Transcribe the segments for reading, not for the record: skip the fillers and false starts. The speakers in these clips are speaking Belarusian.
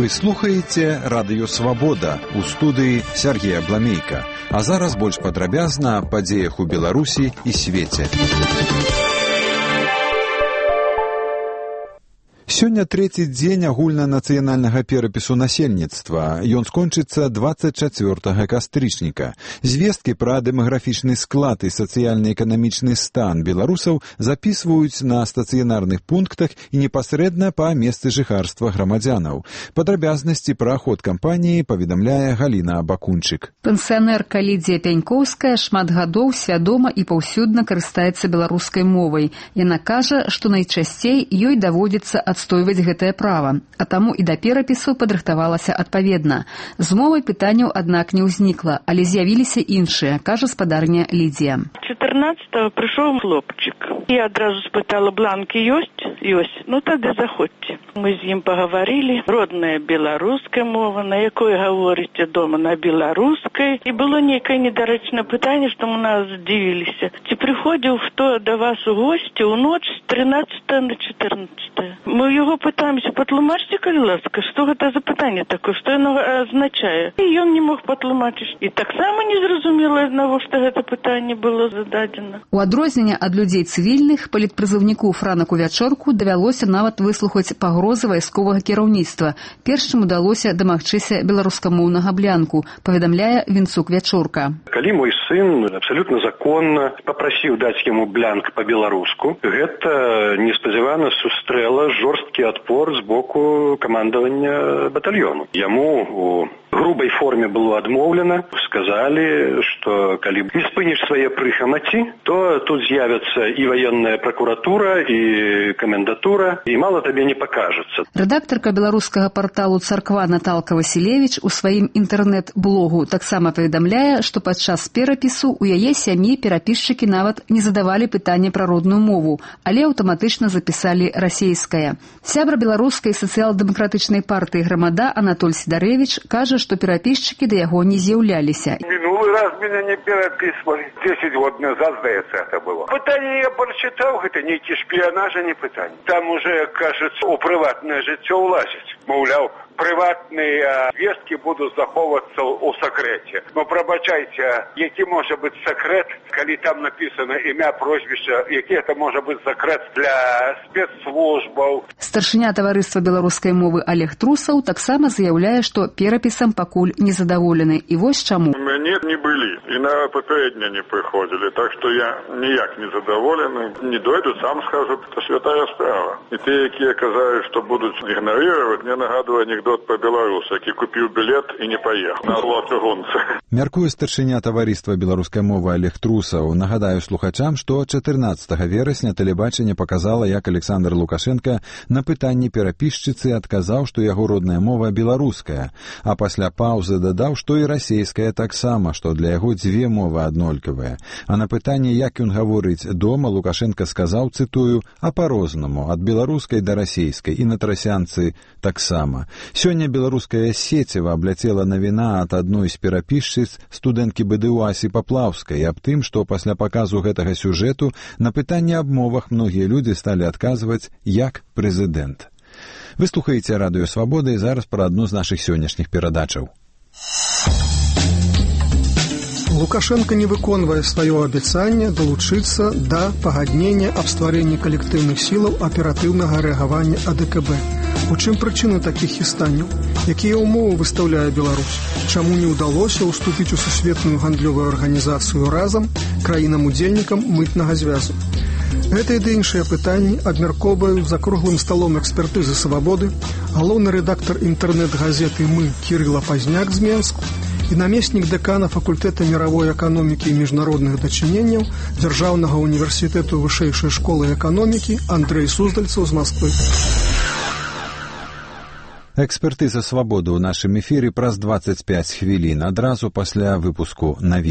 Вы слухаеце радыё «Свабода» у студыі Сергея Бламейка. А зараз больш падрабязна аб падзеях у Беларусі і свеце. Сёння трэці дзень агульнанацыянальнага перапісу насельніцтва. Ён скончыцца 24 кастрычніка. Звесткі пра дэмаграфічны склад і сацыяльна-эканамічны стан беларусаў запісваюць на стацыянарных пунктах і непасрэдна па месцы жыхарства грамадзянаў. Падрабязнасці пра ход кампаніі паведамляе Галіна Бакунчык. Пенсіянерка Лідзія Пянькоўская шмат гадоў свядома і паўсюдна карыстаецца беларускай мовай. Яна кажа, што найчасцей ёй даводзіцца адстойваць гэтае права, а таму і да перапісу падрыхтавалася адпаведна. З мовай пытанняў, аднак, не ўзнікла, але з'явіліся іншыя, кажа спадарня Лідзія. 14-го прыйшоў хлопчык. Я адразу спытала, бланкі ёсць? Ёсць. Ну тады заходзьце. Мы з ім пагаварылі. Родная беларуская мова, на якой гаворыце дома, на беларускай. І было нейкае недарэчнае пытанне, што мы нас здзівіліся. Ці прыходзіў хто да вас у госці ў ноч з 13 на 14? Мы його пытаемся, патлумачце, калі ласка, што гэта за пытанне такое, што яно азначае. І ён не мог патлумачыць. І таксама не зразумела, навошта гэта пытанне было зададзена. У адрозненне ад людзей цывільных, палітпрызыўніку Франаку Вячорку давялося нават выслухаць пагрозы вайсковага кіраўніцтва. Перш чым удалося дамагчыся беларускамоўнага блянку, паведамляе Вінцук Вячорка. Калі мой сын абсалютна законна папрасіў даць яму блянк па-беларуску, гэта неспадзявана сустрэла жорсткі адпор з боку камандавання батальёну. Яму у грубай форме было адмоўлена, сказалі, што калі не спыніш свае прыхамаці, то тут з'явіцца і ваенная пракуратура, і камендатура, і мала табе не пакажацца. Рэдактарка беларускага парталу «Царква» Наталка Васілевіч у сваім інтэрнэт-блогу таксама паведамляе, што падчас перапісу ў яе сям'і перапісчыкі нават не задавалі пытанне пра родную мову, але аўтаматычна запісалі расейская. Сябра беларускай сацыял-дэмакратычнай партыі «Грамада» Анатоль Сідарэвіч кажа, што перапісчыкі да яго не з'яўляліся. Минулый раз меня не переписывали. 10 год назад, здаецца, это было. Пытание я прочитал, это нейкі шпіянаж, а не пытание. Там уже, кажется, у прыватнае жыццё ўлазіць. Маўляў, прыватныя звесткі будуць захоўвацца ў сакрэце. Но прабачайце, які можа быць сакрэт, калі там напісана імя, прозвішча, які это можа быць сакрэт для спецслужбаў. Старшыня таварыства беларускай мовы Олег Трусаў таксама заяўляе, што перапісам пакуль незадаволены. І вось чаму. У мяне не былі, і на папярэдне не прыходзілі, так што я ніяк не задаволены. Не дойду, сам скажу, это святая справа. І те, якія казаюць, што будуць ігнараваць, мне нагадвае анекдот па-беларусу, які купіў білет і не паехаў на латыгонцы. Мяркуе старшыня таварыства беларускай мовы Олег Трусаў. Нагадаю слухачам, што 14 верасня тэлебачанне паказала, як Александр Лукашенко на пытанні перапісчыцы адказаў, што яго родная мова беларуская, а пасля паўзы дадаў, што і расейская таксама, што для яго дзве мовы аднолькавыя. А на пытанне, як ён гаворыць дома, Лукашенко сказаў, цытую, а па-рознаму, ад беларускай да расейскай, і на трасянцы таксама. Сёння беларуская сеціва абляцела навіна ад адной з перапісчыц студэнткі БДУ Асі Паплаўскай аб тым, што пасля паказу гэтага сюжэту на пытанне аб мовах многія людзі сталі адказваць як прэзідэнт. Вы слухаеце радыё «Свабода» і зараз пра адну з нашых сённяшніх перадачаў. Лукашенко не выконвае сваё абяцанне далучыцца да пагаднення аб стварэнні калектыўных сілаў аператыўнага рэагавання АДКБ. У чым прычына такіх істанняў? Якія ўмовы выстаўляе Беларусь? Чаму не ўдалося ўступіць у сусветную гандлёвую арганізацыю разам краінам-удзельнікам мытнага звязу? Гэтыя ды іншыя пытанні абмяркоўваюць за круглым сталом экспертызы «Свабоды» галоўны рэдактар інтэрнэт-газеты «Мы» Кірыла Пазняк з Менску і намеснік дэкана факультэта міравой эканомікі і міжнародных дачыненняў Дзяржаўнага універсітэту вышэйшай школы эканомікі Андрэй Суздальцаў з Масквы. Экспертыза «Свабоды» ў нашым эфіры праз 25 хвілін, адразу пасля выпуску навінаў.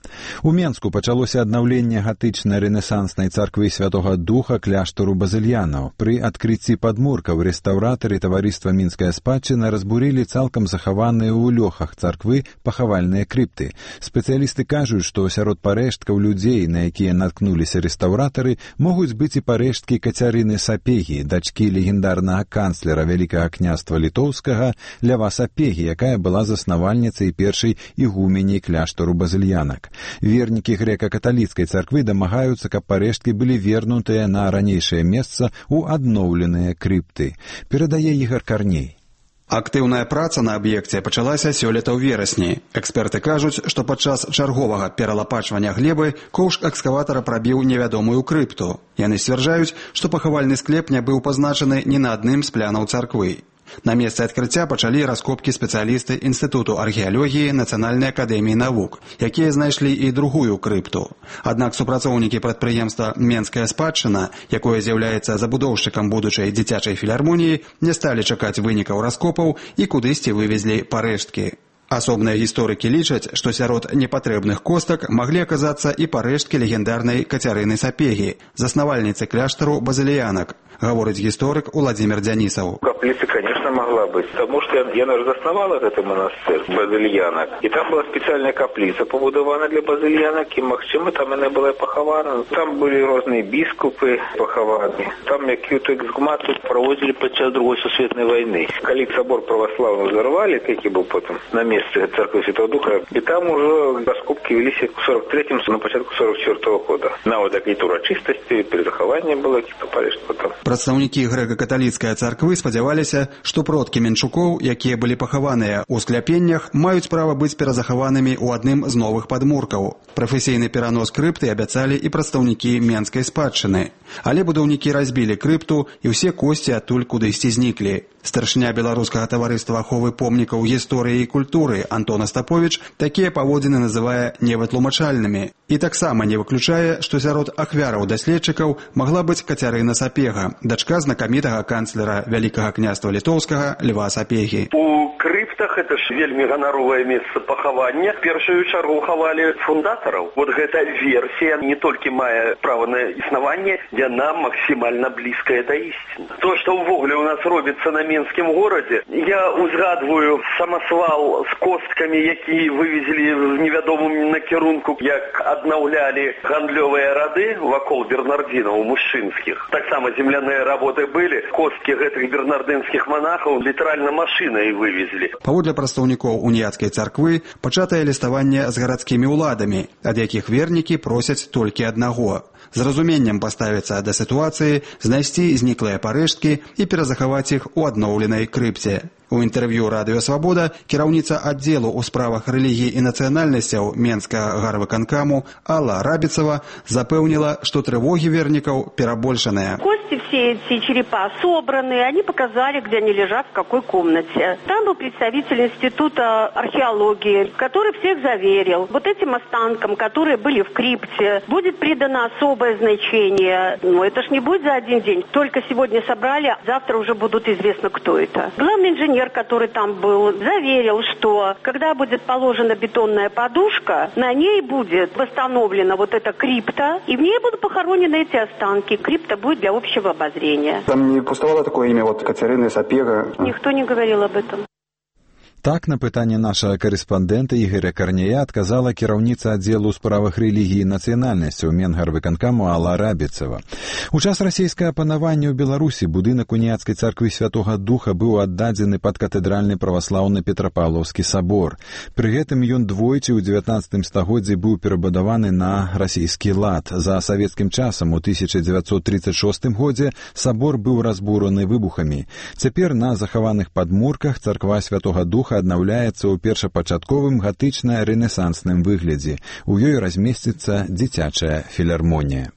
У Менску пачалося аднаўленне гатычна-рэнесанснай царквы Святога Духа кляштару базыльянаў. Пры адкрыцці падмуркаў рэстаўратары таварыства «Мінская спадчына» разбурылі цалкам захаваныя ў лёхах царквы пахавальныя крыпты. Спецыялісты кажуць, што сярод парэшткаў людзей, на якія наткнуліся рэстаўратары, могуць быць і парэшткі Кацярыны Сапегі, дачкі легендарнага канцлера Вялікага княства літоўскага Лява Сапегі, якая была заснавальніцай першай ігуменей кляштару базыльянак. Вернікі грэка-каталіцкай царквы дамагаюцца, каб парэшткі былі вернутыя на ранейшае месца ў адноўленыя крыпты. Перадае Ігар Карней. Актыўная праца на аб'екце пачалася сёлета ў верасні. Эксперты кажуць, што падчас чарговага пералапачвання глебы коўш экскаватара прабіў невядомую крыпту. Яны сцвярджаюць, што пахавальны склеп не быў пазначаны ні на адным з плянаў царквы. На месцы адкрыцця пачалі раскопкі спецыялісты Інстытуту археалогіі Нацыянальнай акадэміі навук, якія знайшлі і другую крыпту. Аднак супрацоўнікі прадпрыемства «Менская спадчына», якое з'яўляецца забудоўшчыкам будучай дзіцячай філармоніі, не сталі чакаць вынікаў раскопаў і кудысьці вывезлі парэшткі. Асобныя гісторыкі лічаць, што сярод непатрэбных костак маглі аказацца і парэшткі легендарнай Кацярыны Сапегі, заснавальніцы кляштару базыльянак, гаворыць гісторык Уладзімір Дзянісаў. Капліца, конечно, могла быть, потому что яна ж заснавала гэты манастыр базыльянак, і там была спецыяльная капліца пабудавана для базыльянак, і магчыма там яна была пахавана. Там былі розныя біскупы пахаваны. Там якую-то эксгумацыю праводзілі падчас Другой сусветнай вайны. Калі сабор праваслаўны ўзарвалі, які быў потым на месцы церкви Святого Духа, и там уже раскопки велись в 43-м, на початку 44-го года. Нават какие-то урочистости, перезахаванне было, какие-то парешты потом. Прадстаўнікі грэка-каталіцкай царквы спадзяваліся, што продкі менчукоў, якія былі пахаваныя ў скляпеннях, маюць права быць перазахаванымі ў адным з новых падмуркаў. Прафесійны перанос крыпты абяцалі і прадстаўнікі Менскай спадчыны. Але будаўнікі разбілі крыпту, і ўсе косці адтуль кудысьці зніклі. Старшыня беларускага таварыства аховы помнікаў гісторыі і культуры Антон Остапович такія паводзіны называе невытлумачальнымі. І таксама не выключае, што сярод ахвяраў даследчыкаў магла быць Кацярына Сапега, дачка знакамітага канцлера Вялікага княства літоўскага Льва Сапегі. У крыптах это ж вельмі ганаровае месца пахавання. Першую чаргу хавалі фундатараў. Вот гэта версія не толькі мае права на існаванне, яна максімальна блізкая да ісціны. То, што ўвогуле у нас робіцца на Менскім горадзе, я узгадваю самасвал з косткамі, які вывезлі в невядомым накірунку, як аднаўлялі гандлёвыя рады вакол бернардзінаў мужчынскіх. Таксама земляныя работы былі, косткі гэтых бернардынскіх монахаў літаральна машынай вывезлі. Паводле прадстаўнікоў уніяцкай царквы пачатае ліставанне з гарадскімі ўладамі, ад якіх вернікі просяць толькі аднаго – з разуменнем паставіцца да сітуацыі, знайсці зніклыя парэшткі і перазахаваць іх у адноўленай крыпце. У інтэрв'ю «Радыё Свабода» кіраўніца аддзелу ў справах рэлігіі і нацыянальнасцяў Менскага гарвыканкаму Алла Рабіцава запэўніла, што трывогі вернікаў перабольшаныя. Кости все эти черепа собраны, они показали, где они лежат, в какой комнате. Там был представитель Института археологии, который всех заверил. Вот этим останкам, которые были в крипте, будет придано особое значение. Но это ж не будет за один день. Только сегодня собрали, завтра уже будут известно, кто это. Главный инженер, который там был, заверил, что когда будет положена бетонная подушка, на ней будет восстановлена вот эта крипта, и в ней будут похоронены эти останки. Крипта будет для общего обозрения. Там не пустовало такое имя, вот Кацярыны Сапега? Никто не говорил об этом. Так, на пытанне нашага карэспандэнта Ігоря Карнея адказала кіраўніца аддзелу ў справах рэлігіі і нацыянальнасцяў Менгарвыканкаму Алла Рабіцава. У час расійскага панавання ў Беларусі будынак уніяцкай царквы Святога Духа быў аддадзены пад катэдральны праваслаўны Петрапаўлаўскі сабор. Пры гэтым ён двойчы ў 19 стагоддзі быў перабудаваны на расійскі лад. За савецкім часам у 1936 годзе сабор быў разбураны выбухамі. Цяпер на захаваных падмурках царква Святога Духа аднаўляецца ў першапачатковым гатычна-рэнесансным выглядзе. У ёй размесціцца дзіцячая філармонія.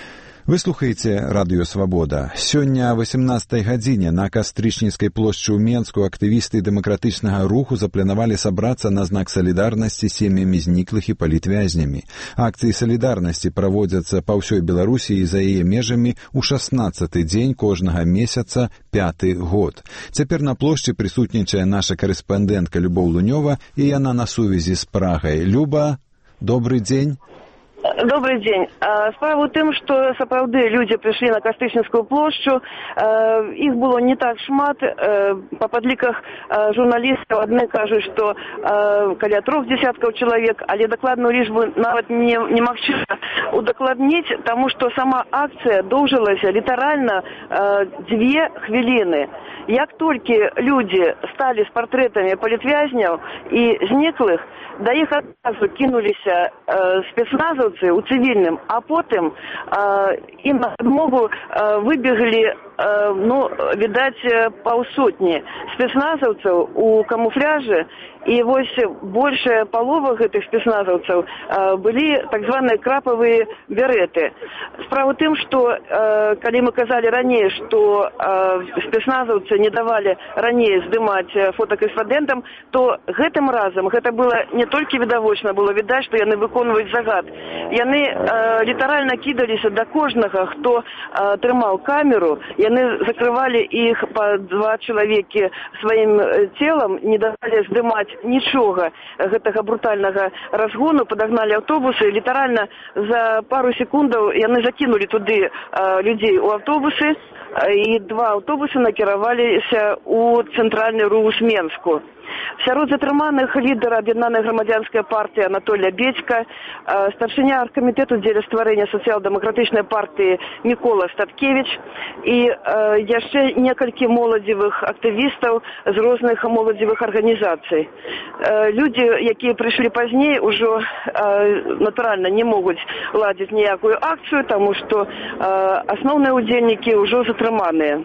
Вы слухаеце «Радыё Свабода». Сёння о 18 гадзіне на Кастрычніцкай плошчы ў Менску актывісты дэмакратычнага руху запланавалі сабрацца на знак салідарнасці з сем'ямі зніклых і палітвязнямі. Акцыі салідарнасці праводзяцца па ўсёй Беларусі і за яе межамі ў 16-й дзень кожнага месяца 5-й год. Цяпер на плошчы прысутнічае наша карэспандэнтка Любоў Лунёва, і яна на сувязі з Прагай. Люба, Добрый дзень. Добрый дзень. Справа ў тым, што сапраўды людзі прыйшлі на Кастрычніцкую плошчу. Іх было не так шмат. Па падліках журналістаў адны кажуць, што каля 3 десяткаў чалавек, але дакладную лічбу нават немагчыма удакладніць, таму што сама акцыя доўжылася літаральна 2 хвіліны. Як толькі людзі сталі з партрэтамі палітвязняў і зніклых, да іх адразу кінуліся спецназаўцы ў цывільным, а потым ім на адмову выбеглі, відаць, паўсотні спецназаўцаў у камуфляжы, і вось большая палова гэтых спецназаўцаў былі так званыя крапавыя береты. Справа ў тым, што калі мы казалі раней, што спецназаўцы не давалі раней здымаць фотакарэспандэнтам, то гэтым разам гэта было не толькі відавочна, было відаць, што яны выконваюць загад. Яны літаральна кідаліся да кожнага, хто трымаў камеру, яны закрывалі іх па 2 чалавекі сваім целам, не давалі здымаць нічога гэтага брутальнага разгону, падагналі аўтобусы, літаральна за пару секундаў яны закінулі туды людзей у аўтобусы, і 2 аўтобусы накіраваліся ў цэнтральны РУС Менску. Сярод затрыманых лідар аб'яднанай грамадзянскай партыі Анатолій Бедзька, старшыня аргкамітэту дзеля стварэння сацыял-дэмакратычнай партыі Мікола Статкевіч і яшчэ некалькі моладзевых актывістаў з розных моладзевых арганізацый. Людзі, якія прыйшлі пазней, ужо натуральна не могуць ладзіць ніякую акцыю, таму што асноўныя ўдзельнікі ўжо затрыманыя.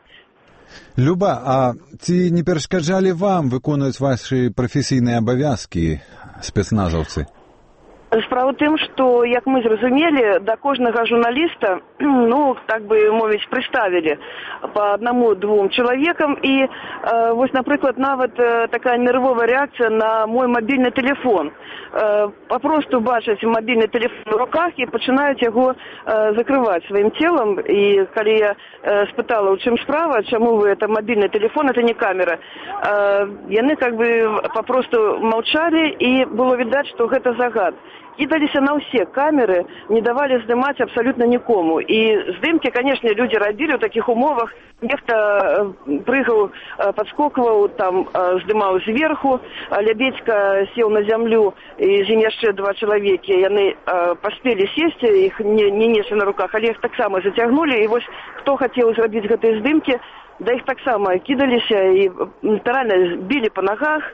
Люба, а ці не перашкаджалі вам выконваць вашы прафесійныя абавязкі спецназаўцы? Справа ў тым, што, як мы зразумелі, да кожнага журналіста, так бы мовіць, прыставілі па 1-2 чалавекам. І вось, напрыклад, нават такая нервовая рэакцыя на мой мабільны тэлефон. Папросту бачаць мабільны тэлефон у руках і пачынаюць яго закрываць сваім целам. І калі я спытала, у чым справа, чаму вы, это мабільны тэлефон, это не камера, яны папросту маўчалі, і было відаць, што гэта загад. Кідаліся на ўсе камеры, не давалі здымаць абсалютна нікому. І здымкі, канешне, людзі рабілі ў такіх умовах. Нехта прыгаў, падскокваў, там здымаў зверху, Бедзька сеў на зямлю, і з ім яшчэ 2 чалавекі. Яны паспелі сесці, іх не неслі на руках, але іх таксама зацягнулі. І вось хто хацеў зрабіць гэтыя здымкі, да іх таксама кідаліся і літаральна білі па нагах,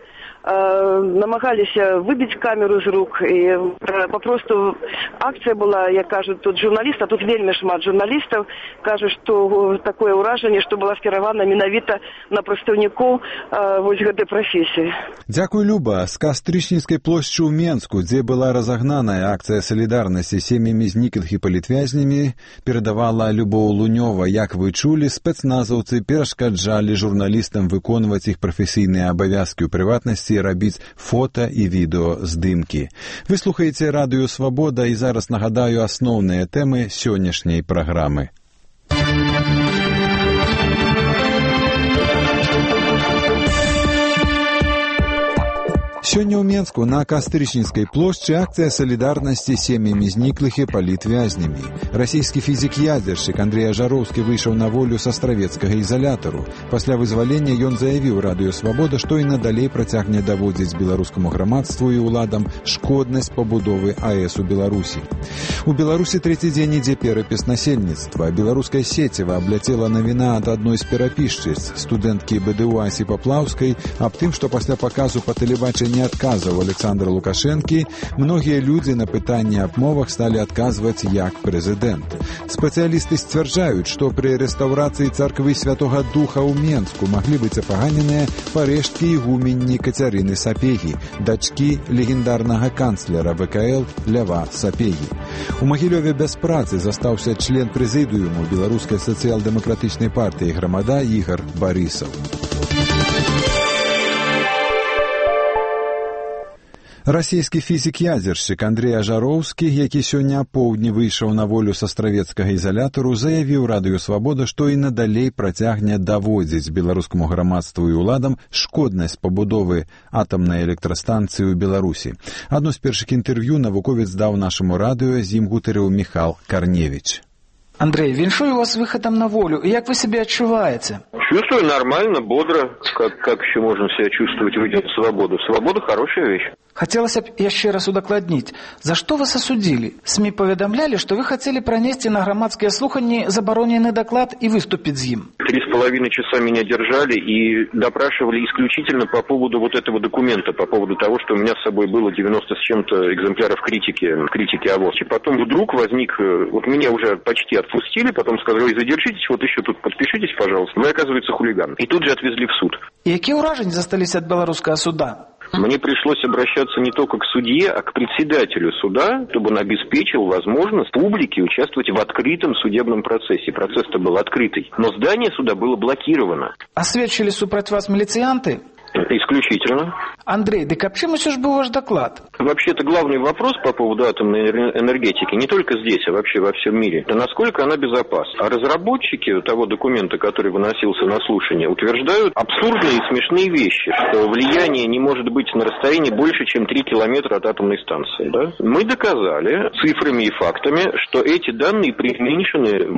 намагаліся выбіць камеру з рук. І папросту акцыя была, як кажуць тут журналіст, а тут вельмі шмат журналістаў, кажуць, што такое ўражанне, што была скіравана менавіта на прадстаўнікоў вось гэтай прафесіі. Дзякуй, Люба. З Кастрычніцкай плошчы ў Менску, дзе была разагнаная акцыя салідарнасці з сем'ямі зніклых і палітвязнямі, перадавала Любоў Лунёва. Як вы чулі, спецназаўцы перашкаджалі журналістам выконваць іх прафесійныя абавязкі ў прыватнасці, рабіць фота і відэо здымкі. Вы слухаеце Радыё Свабода, і зараз нагадаю асноўныя тэмы сённяшняй праграмы. Сёння ў Менску на Кастрычніцкай плошчы акцыя салідарнасці з сем'ямі зніклых і палітвязнямі. Расійскі фізік-ядзершчык Андрэй Ажароўскі выйшаў на волю з астравецкага ізалятару. Пасля вызвалення ён заявіў Радыё Свабода, што і надалей працягне даводзіць беларускаму грамадству і ўладам шкоднасць пабудовы АЭС у Беларусі. У Беларусі 3-й дзень ідзе перапіс насельніцтва. Беларуская сеціва абляцела навіна ад адной з перапісчыц, студэнткі БДУ Асі Паплаўскай, аб тым, што пасля паказу па тэлебачанні адказаў Александра Лукашэнкі, многія людзі на пытанні аб мовах сталі адказваць як прэзідэнт. Спецыялісты сцвярджаюць, што пры рэстаўрацыі царквы Святога Духа ў Менску маглі быць апаганеныя парэшткі ігуменні Кацярыны Сапегі, дачкі легендарнага канцлера ВКЛ Льва Сапегі. У Магілёве без працы застаўся член прэзідыуму Беларускай сацыял-дэмакратычнай партыі «Грамада» Ігар Барысаў. Расійскі фізік-ядзершчык Андрей Ажароўскі, які сёння апоўдні выйшаў на волю з астравецкага ізалятару, заявіў радыё «Свабода», што і надалей працягне даводзіць беларускаму грамадству і ўладам шкоднасць пабудовы атамнай электрастанцыі ў Беларусі. Адно з першых інтэрв'ю навуковец даў нашаму радыё, з ім гутарыў Михал Корневич. Андрей, віншую вас выходом на волю. Як вы себя отчуваете? Чувствую нормально, бодро. Как еще можно себя чувствовать, выйдя на свободу? Свобода – хорошая вещь. Хотелось бы еще раз удокладнить. За что вас осудили? СМИ поведомляли, что вы хотели пронести на громадские слухания забороненный доклад и выступить с ним. 3,5 часа меня держали и допрашивали исключительно по поводу вот этого документа, по поводу того, что у меня с собой было 90 с чем-то экземпляров критики ОВОС. И потом вдруг возник, вот меня уже почти отпустили, потом сказали, задержитесь, вот еще тут подпишитесь, пожалуйста. Вы, оказывается, хулиган. И тут же отвезли в суд. И какие уражения застались от белорусского суда? Мне пришлось обращаться не только к судье, а к председателю суда, чтобы он обеспечил возможность публике участвовать в открытом судебном процессе. Процесс-то был открытый. Но здание суда было блокировано. Осведчили супротив вас милицианты? Исключительно. Андрей, да к чему все же был ваш доклад? Вообще-то главный вопрос по поводу атомной энергетики не только здесь, а вообще во всем мире, это насколько она безопасна. А разработчики того документа, который выносился на слушание, утверждают абсурдные и смешные вещи, что влияние не может быть на расстоянии больше, чем 3 километра от атомной станции. Да? Мы доказали цифрами и фактами, что эти данные преуменьшены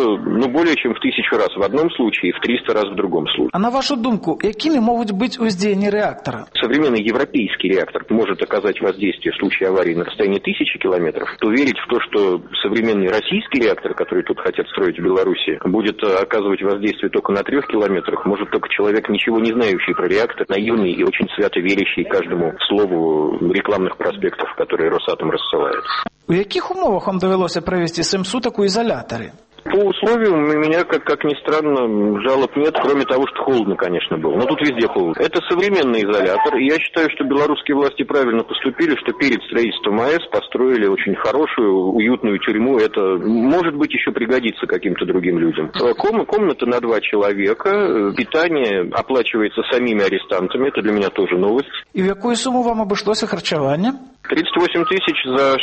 более чем в 1000 раз в одном случае и в 300 раз в другом случае. А на вашу думку, какими могут быть уздеяния реактора? Современный европейский реактор может оказать воздействие в случае аварии на расстоянии 1000 километров, то верить в то, что современный российский реактор, который тут хотят строить в Беларуси, будет оказывать воздействие только на 3 километрах, может только человек, ничего не знающий про реактор, наивный и очень свято верящий каждому слову рекламных проспектов, которые Росатом рассылает. У яких умовах вам довелося провести 7 суток у изоляторе? По условиям у меня, как ни странно, жалоб нет, кроме того, что холодно, конечно, было. Но тут везде холодно. Это современный изолятор, и я считаю, что белорусские власти правильно поступили, что перед строительством АЭС построили очень хорошую, уютную тюрьму. Это, может быть, еще пригодится каким-то другим людям. Комната на 2 человека, питание оплачивается самими арестантами, это для меня тоже новость. И в какую сумму вам обошлось харчевание? 38 тысяч за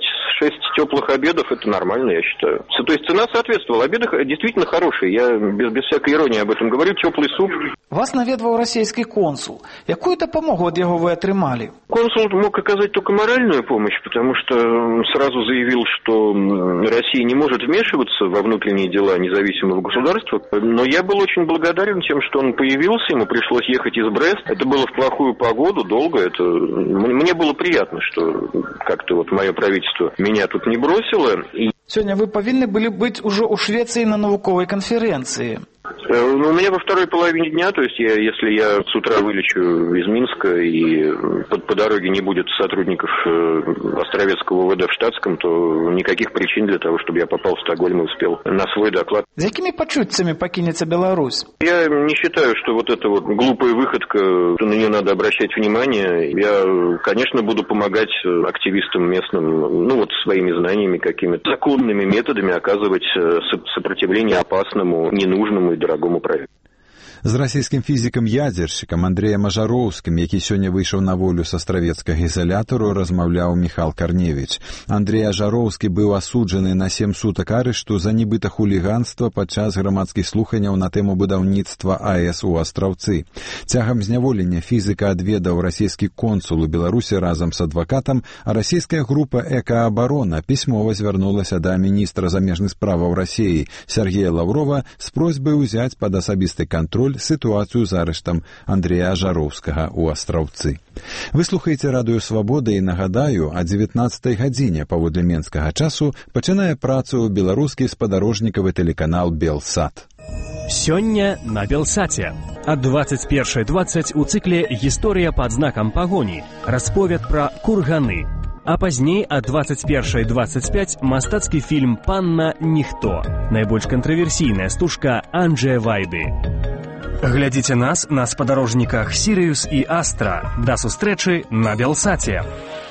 6 теплых обедов, это нормально, я считаю. То есть цена соответствовала. Обеды действительно хорошие. Я без всякой иронии об этом говорю. Теплый суп. Вас наведывал российский консул. Какую допомогу от него вы отримали? Консул мог оказать только моральную помощь, потому что сразу заявил, что Россия не может вмешиваться во внутренние дела независимого государства. Но я был очень благодарен тем, что он появился. Ему пришлось ехать из Бреста. Это было в плохую погоду, долго. Мне было приятно, что как-то вот мое правительство меня тут не бросило. Сегодня вы повинны были быть уже у Швеции на науковой конференции. У меня во второй половине дня, то есть если я с утра вылечу из Минска и по дороге не будет сотрудников Островецкого УВД в штатском, то никаких причин для того, чтобы я попал в Стокгольм и успел на свой доклад. За какими почуттями покинется Беларусь? Я не считаю, что вот эта вот глупая выходка, на нее надо обращать внимание. Я, конечно, буду помогать активистам местным, своими знаниями какими-то законными методами оказывать сопротивление опасному, ненужному и дорогому проекту. З расійскім фізікам-ядзершчыкам Андреем Ажароўскім, які сёння выйшаў на волю з астравецкага ізалятару, размаўляў Михал Корневич. Андрей Ажароўскі быў асуджаны на 7 сутак арышту за нібыта хуліганства падчас грамадскіх слуханняў на тэму будаўніцтва АЭС у Астраўцы. Цягам зняволення фізіка адведаў расійскі консул у Беларусі разам з адвакатам, а расійская група «Экаабарона» пісьмова звярнулася да міністра замежных справаў Расіі Сергея Лаврова з просьбай узяць пад асабісты кантроль ситуацию з арыштам Андрея Ажароўскага ў Астраўцы. Вы слухаеце радыё «Свабода» і нагадаю, о 19 гадзіне паводле менскага часу пачынае працу беларускі спадарожнікавы тэлеканал «Белсат». Сёння на «Белсаце». От 21:20 у цикле «Гісторыя пад знакам пагоні» расповед пра курганы. А пазней ад 21:25 мастацкі фільм «Панна Ніхто». Найбольш кантраверсійная стужка Анджэя Вайды. Глядзіце нас на спадарожніках «Сіриус» і «Астра». Да сустрэчы на «Белсаце».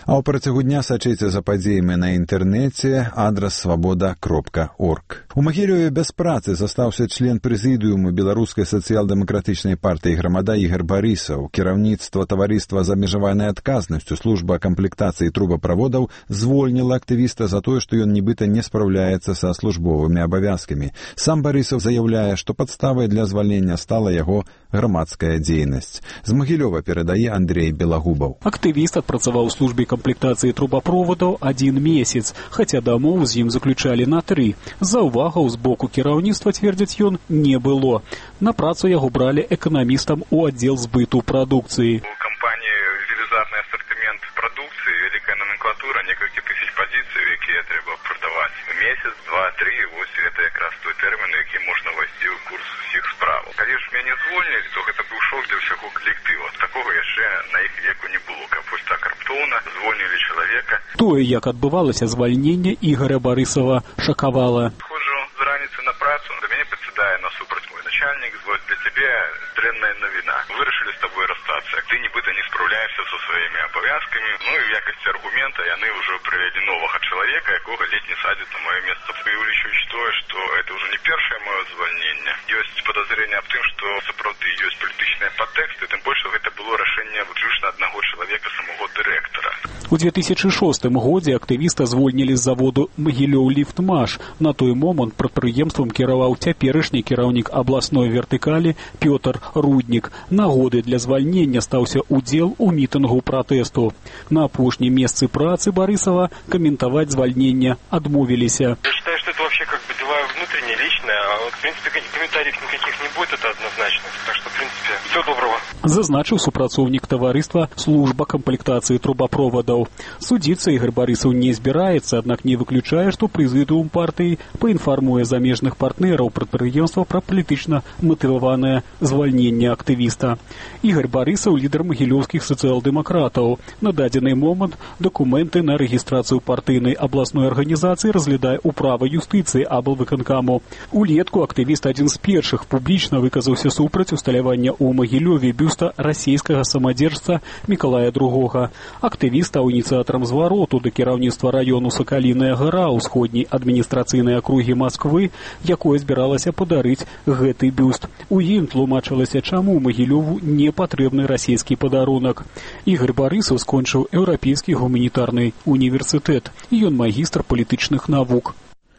А ў працягу дня сачыце за падзеямі на інтэрнэце, адрас свабода.орг. У Магілёве без працы застаўся член прэзідыуму беларускай сацыял-дэмакратычнай партыі «Грамада» Ігар Барысаў. Кіраўніцтва таварыства з абмежаванай адказнасцю, служба камплектацыі трубаправодаў звольніла актывіста за тое, што ён нібыта не спраўляецца са службовымі абавязкамі. Сам Барысаў заяўляе, што падставай для звальнення стала яго грамадская дзейнасць. З Магілёва перадае Андрей Белагубаў. Актывіст адпрацаваў у службе камплектацыі трубаправодаў 1 месяц, хаця дамоў з ім заключалі на 3. Заўвагаў з боку кіраўніцтва, цвердзіць ён, не было. На працу яго бралі эканамістам у аддзел збыту прадукцыі. У кампаніі велізарны асартымент прадукцыі, вялікая номенклатура, некалькі тысяч пазіцый, якія трэба прадаваць. Месяц, 2-3, вось гэта якраз той тэрмін, які можна ўвайсці ў курс усіх справ. Калі ж мяне звольнілі, то гэта быў шок для ўсяго калектыву. Такога яшчэ на іх веку не было, каб вось так раптоўна звольнілі чалавека. Тое, як адбывалася звальненне Ігоря Барысава, шакавала. Ходжу з раніцы на працу, да мяне падсядае насупраць мой начальнік, вось для цябе дрэнная навіна. Вырашылі з табой расстацца. Ты нібыта не спраўляешся са сваімі абавязкамі, ну і в якасці аргумента яны ўжо прывялі новага чалавека, якога ледзь не садзяць на маё месца. Выяўлічваюць тое, што это ўжо не першае маё звальненне. Ёсць падазрэнне аб тым, што сапраўды ёсць палітычныя падтэксты, тым больш гэта было рашэнне выключна аднаго чалавека, самого дырэктара. У 2006 годзе актывіста звольнілі з заводу «Магілёў-Ліфтмаш». На той момант прадпрыемствам кіраваў цяперашні кіраўнік абласной вертыкалі Пётр Руднік. Нагодай для звальнення стаўся удзел у мітынгу пратэсту. На апошнім месцы працы Барысава каментаваць звальнення адмовіліся. Я считаю, что это вообще как бы дела внутренние, личные, а вот, в принципе, комментариев никаких не будет, это однозначно. Так что, в принципе, всего доброго. Зазначыў супрацоўнік таварыства служба камплектацыі трубаправодаў. Судзіцца Ігар Барысаў не збіраецца, аднак не выключае, што прэзідыум партыі паінфармуе замежных партнераў прадпрыемства пра палітычна матываванае звальненне актывіста. Ігар Барысаў лідар магілёўскіх сацыял-дэмакратаў. На дадзены момант дакументы на рэгістрацыю партыйнай абласной арганізацыі разглядае управа юстыцыі аблвыканкаму. Улетку актывіст адзін з першых публічна выказаўся супраць усталявання ў Магілёве бюста расійскага самадзержца Мікалая II. Актывіст стаў ініцыятарам звароту да кіраўніцтва раёну Сакаліная гара ўсходняй адміністрацыйнай акругі Масквы, якое збіралася падарыць гэты бюст. У ім тлумачылася, чаму Магілёву не патрэбны расійскі падарунак. Ігар Барысаў скончыў Еўрапейскі гуманітарны універсітэт. Ён магістр палітычных навук.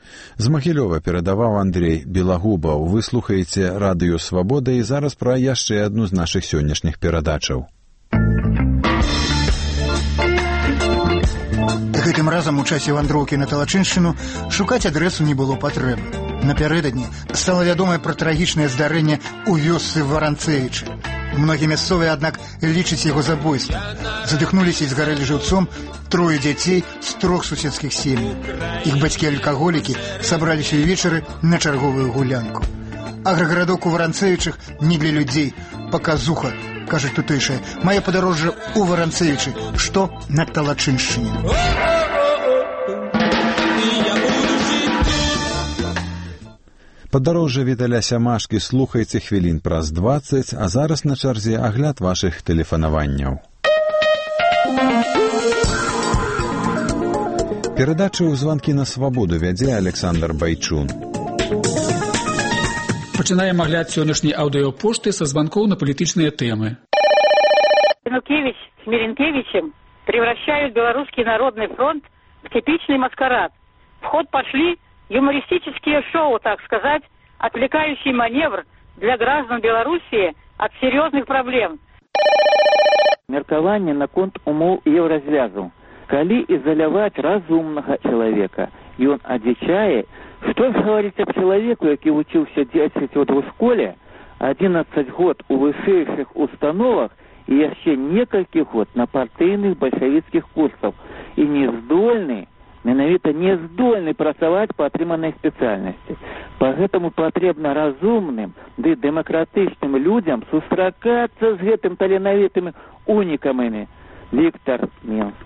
З Магілёва перадаваў Андрей Белагубаў. Вы слухаеце радыё «Свабода» і зараз пра яшчэ адну з нашых сённяшніх перадачаў. Гэтым разам у часе вандроўкі на Талачыншчыну шукаць адрэсу не было патрэбы. Напярэдадні стала вядомае пра трагічнае здарэнне ў вёсцы Варанцэвічы. Многія мясцовыя, аднак, лічаць яго забойствам. Задыхнуліся і згарэлі жыўцом 3 дзяцей з 3 суседскіх сем'яў. Іх бацькі-алкаголікі сабраліся ўвечары на чарговую гулянку. Аграгарадок у Варанцэвічах не для людзей, паказуха, кажуць тутэйшыя. Мае падарожжа ў Варанцэвічы, што на Талачыншчыне. Падарожжа Віталя Сямашкі слухайце хвілін праз 20, а зараз на чарзе агляд вашых тэлефанаванняў. Перадачу «Званкі на свабоду» вядзе Александр Байчун. Пачынаем агляд сённяшняй аўдыёпошты са званкоў на палітычныя тэмы. Янукевич с Меренкевичем превращают Белорусский народный фронт в типичный маскарад. В ход пошли юмористические шоу, так сказать, отвлекающий маневр для граждан Белоруссии от серьезных проблем. Меркаванне наконт умоў еўразвязу. Калі ізаляваць разумнага чалавека, ён адзічае, што ж гаварыць аб чалавеку, які вучыўся 10 год у школе, 11 год у вышэйшых установах і яшчэ некалькі год на партыйных бальшавіцкіх курсах і не здольны, менавіта не здольны працаваць па атрыманай спецыяльнасці. Пагэтаму патрэбна разумным ды дэмакратычным людзям сустракацца з гэтым таленавітымі унікамамі. Віктор Мінск.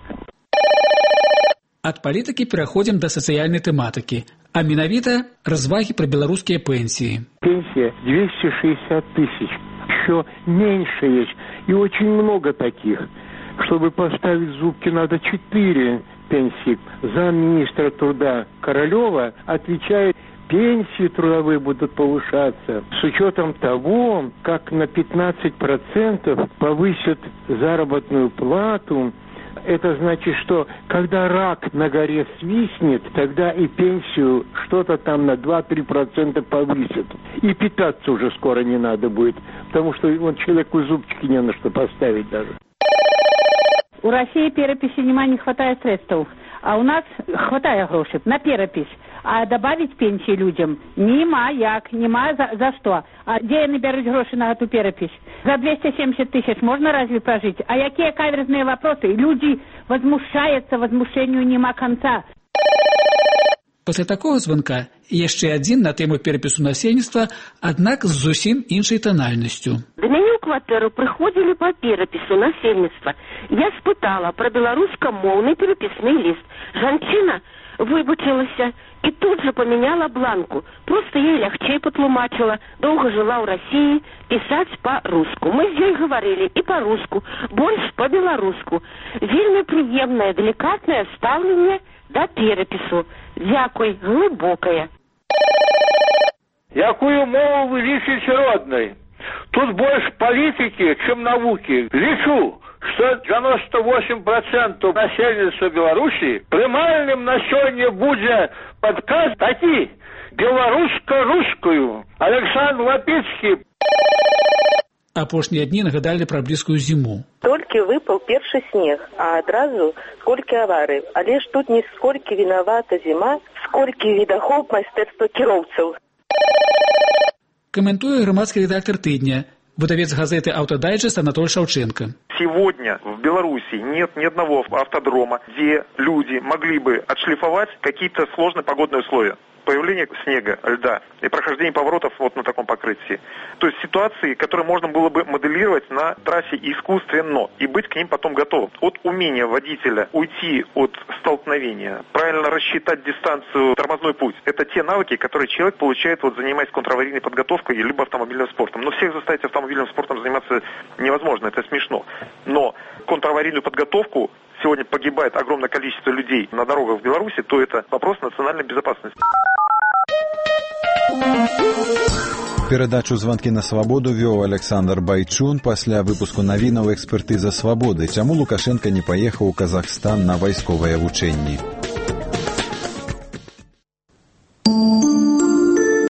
Ад палітыкі пераходзім да сацыяльнай тэматыкі, а менавіта развагі пра беларускія пенсии. Пенсия 260 тысяч, еще меньше есть, и очень много таких. Чтобы поставить зубки, надо 4 пенсии. Замминистра труда Королева отвечает, пенсии трудовые будут повышаться с учетом того, как на 15% повысят заработную плату. Это значит, что когда рак на горе свистнет, тогда и пенсию что-то там на 2-3% повысят. И питаться уже скоро не надо будет, потому что человеку зубчики не на что поставить даже. У России переписи не хватает средств, а у нас хватает грошей на перепись. А добавить пенсии людям нема за что. А где они берут гроши на эту перепись? За 270 тысяч можно разве прожить? А какие каверзные вопросы? Люди возмущаются, возмущению нема конца. Пасля такого звонка яшчэ адзін на тэму перапісу насельніцтва, аднак з зусім іншай танальнасцю. Да мяне ў кватэру прыходзілі па перапісу насельніцтва. Я спытала пра беларускамоўны перапісны ліст. Жанчына выбачылася и тут же поменяла бланку. Просто ей легче патлумачила. Долго жила в России, писать по-руску. Мы с ней говорили и по-руску, больше по-белоруску. Вельми приемное, деликатное ставление до перепису. Дякуй, глубокое. Якую мову вы лічыце родной? Тут больше политики, чем науки. Лечу, что 98% населения Беларуси прымальным на сёння будзе падказ такі беларуска-рускую. Александр Лапицкий. Апошнія дні нагадалі пра блізкую зіму. Толькі выпаў першы снег, а адразу сколькі аварый. Але ж тут не сколькі вінавата зіма, сколькі відахоп майстэрства кіроўцаў. Комментует громадский редактор «Тыдня», выдавец газеты «Автодайджест» Анатолий Шавченко. Сегодня в Беларуси нет ни одного автодрома, где люди могли бы отшлифовать какие-то сложные погодные условия. Появление снега, льда и прохождение поворотов вот на таком покрытии. То есть ситуации, которые можно было бы моделировать на трассе искусственно и быть к ним потом готовым. От умения водителя уйти от столкновения, правильно рассчитать дистанцию, тормозной путь. Это те навыки, которые человек получает, вот, занимаясь контраварийной подготовкой либо автомобильным спортом. Но всех заставить автомобильным спортом заниматься невозможно, это смешно. Но контраварийную подготовку сегодня погибает огромное количество людей на дорогах в Беларуси, то это вопрос национальной безопасности. Перадачу «Звонки на свободу» вёў Александр Байчун пасля выпуску навінаў экспертыза свабоды. Чаму Лукашенко не паехаў у Казахстан на вайсковыя вучэнні?